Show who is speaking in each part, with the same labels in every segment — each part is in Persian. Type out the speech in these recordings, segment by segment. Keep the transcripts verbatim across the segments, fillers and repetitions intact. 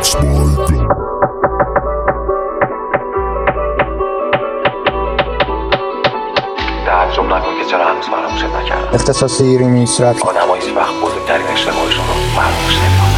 Speaker 1: تعجب نکن که چرا هنوز فراموشت نکردم.
Speaker 2: اختصاصی ریمیکس رفت.
Speaker 1: آدم‌ها هیچ وقت بزرگترین اشتباهشون رو فراموش نمی‌کنن.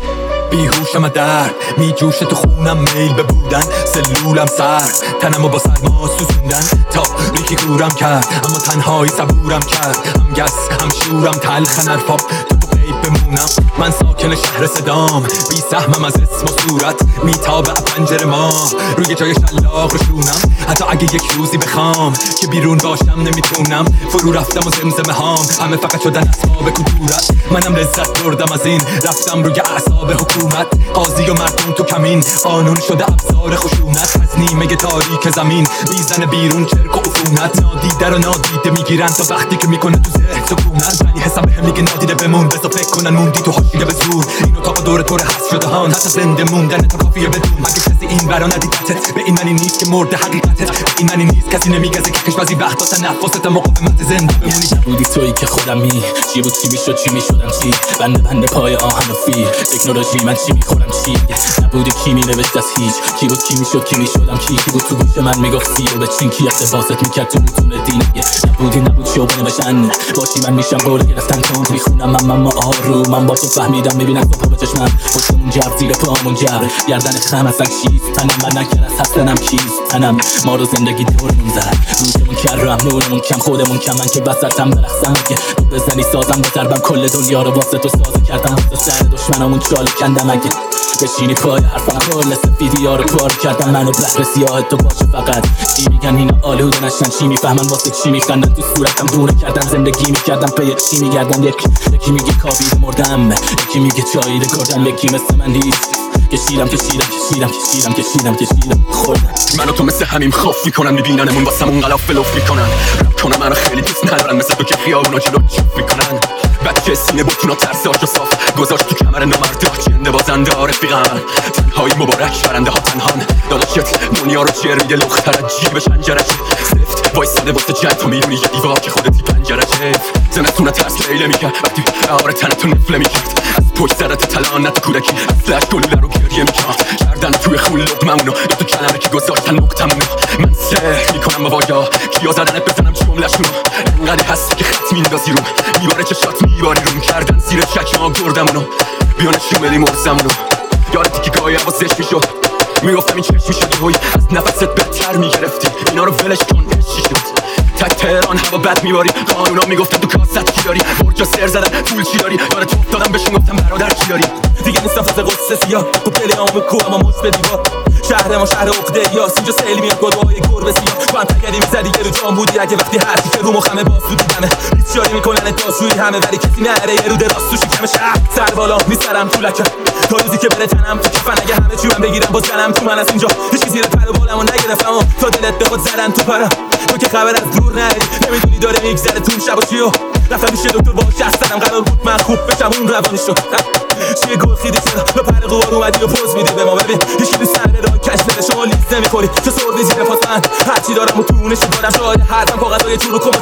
Speaker 3: بیهوشم درد میجوشه تو خونم، میل به بودن سلولم سرد، تنمو با سرما سوزوندن تا ریکی گورم کرد، اما تنهایی صبورم کرد. هم گس هم شورم تلخ نرفاب تو تو قیب بمونم. من ساکن شهر صدام، بی سهمم از اسم و صورت، میتابه پنجره ما روی جای شلاق روشونم. حتی اگه یک روزی بخوام که بیرون باشم نمیتونم. فرو رفتم و زمزمه هام همه فقط شدن اصحاب کدورت. منم لذت بردم از این، رفتم روی اعصاب حکومت، قاضی و مردم تو کمین، قانون شده ابزار خشونت. از نیمه تاریک زمین میزنه بیرون چرک و عفونت، نادیده رو نادیده میگیرن تا وقتی که میکنه تو ذهن سکونت. ولی حسم بهم میگه نادیده بمون، بذار فکر کنن موندی تو حاشیه به زور. این اتاق دور طور هست شده هان، حتی زنده موندن تو کافیه بدون. اگه کسی این برا ندیدتت، به این معنی نیست که مرده حقیقتت، به این معنی نیست کسی نمیگزه که کش بعضی وقتا تنفست مقاومت زنده بمونی.
Speaker 4: نبودی تویی که خودمی، چی بود چی میشد چی میشدم چی، بنده بنده پای آهن و فیل تکنولوژی من چی میخورم چی. نبودی کی مینوشت از هیچ، کی بود کی میشد کی میشدم کی، کی بود تو گوش من میگفت سی و به چین، کی اقتباست میکرد تو متون دین. نبودی نبود شعبانه بشن باشی، من میشم قول گرفتن تون میخونم من من آرو. من با تو فهمیدم میبینم تو به چشمم، پشتمون جب زیر پامون جب، گردن خم اصلا چیست، تنم من نکر از حسنم کیست، تنم ما رو زندگی دورمون زد، روزمون کرم نورمون کم خودمون کم. من که وسطم برخصم اگه تو بزنی سازم بزربم کل دنیا رو واسه تو سازه کردم، واسه سر دشمنامون چاله کندم. اگه بشینی پای حرفم کل سفیدی ها رو پاره کردم، منو بحر سیاه تو باشه فقط. چی میگن اینا آلوده نشن، چی میفهمن واسه چی میخندن، تو صورتم دونه کردم زندگی میکردم پی چی میگردم. یک یکی میگه کابیده مردم، یکی میگه چاییده کردم، یکی مثل من نیست. کشیدم کشیدم کشیدم کشیدم کشیدم کشیدم خوردم.
Speaker 5: منو تو مثل همین خوف میکنن، میبیننمون واسمون غلاف بلوف میکنن. رپ کنم منو خیلی دوست ندارن، مثل تو که خیابونا جلو چوف میکنن. بعد که سینه بوتونا ترساش و صاف گذاشت تو کمر نامردا، جنده بازنده ها رفیقم، تنهایی مبارک برنده ها تنهان. داداشت دنیا رو چیر میده لختر از جیبش انجرش سفت وایساده واسه جنگ، تو میدونی یه دیوار که خودتی پنجره چف. زمستونه ترس لیله میکرد وقتی آره تنتو نفله میکرد، از پشت سرت تلانت کودکی اصلش گلوله رو گریه میکرد. کردن توی خون لقممونو یا تو کلمه که گذاشتن نقطمونو. من سحر میکنم بواجا کیا زدنت بزنم جمله‌شونو، انقدر هستی که خط میندازی رو میباره چشات میباری روم، کردن زیر چکمه ها گردمونو بیانه چون بدی مرزمونو. یادتی که گاهی حواسش میشد میگفتم این چشمی شدی هوی، از نفست بهتر میگرفتی اینا رو ولش کن چی شد. تک تهران هوا بد میباری، قانونا میگفتن تو کاست کی داری، برجا سر زدن پول چی داری، یاد تو افتادم بهشون گفتم برادر کی داری. دیگه نیستم فاز قصه سیاه تو پلیامو کو اما مش به دیوار. شهر ما شهر عقده یاس، اینجا سیل میاد گلوهای گربه سیاه. تو هم تگری میزدی که رو جام بودی، اگه وقتی حرفی که رو مخمه باز تو دیدمه بیچاری میکنن داشویی همه، ولی کسی نره یه رو دراز تو شکم شهر. سر بالا میسرم تو لکه تا روزی که بره تنم تو کفن، اگه همه چی من بگیرم باز زنم تو من از اینجا هیچ زیر پر و بالمو نگرفتم و تا دلت بخواد زدن تو پرم. تو که خبر از دور نری نمیدونی داره میگذره تون شب و چیو، رفتم میشه دکتر باش هستم قرار بود من خوب بشم اون روانی شد. چیه گل خیلی چرا به پر قوار اومدی و پوز میدی به ما، ببین هیچی دوست نداره را کش بده شما لیز نمیخوری چه سردی زیر پاس من، هرچی دارم و تونش دارم شاید حرفم کاغذای چورو کم